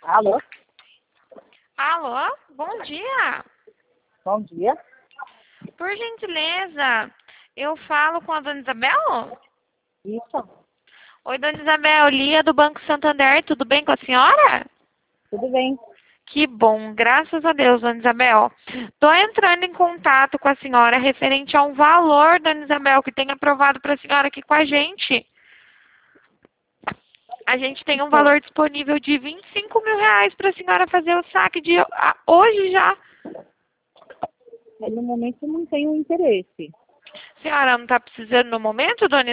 Alô? Alô, bom dia. Bom dia. Por gentileza, eu falo com a dona Isabel? Isso, Oi, dona Isabel, Lia do Banco Santander, tudo bem com a senhora? tudo bem. Que bom, graças a Deus, dona Isabel. Estou entrando em contato com a senhora referente a um valor, dona Isabel, que tem aprovado para a senhora aqui com a gente. A gente tem um valor disponível de R$ 25.000 para a senhora fazer o saque de hoje já. No momento não tenho interesse. A senhora não está precisando no momento, dona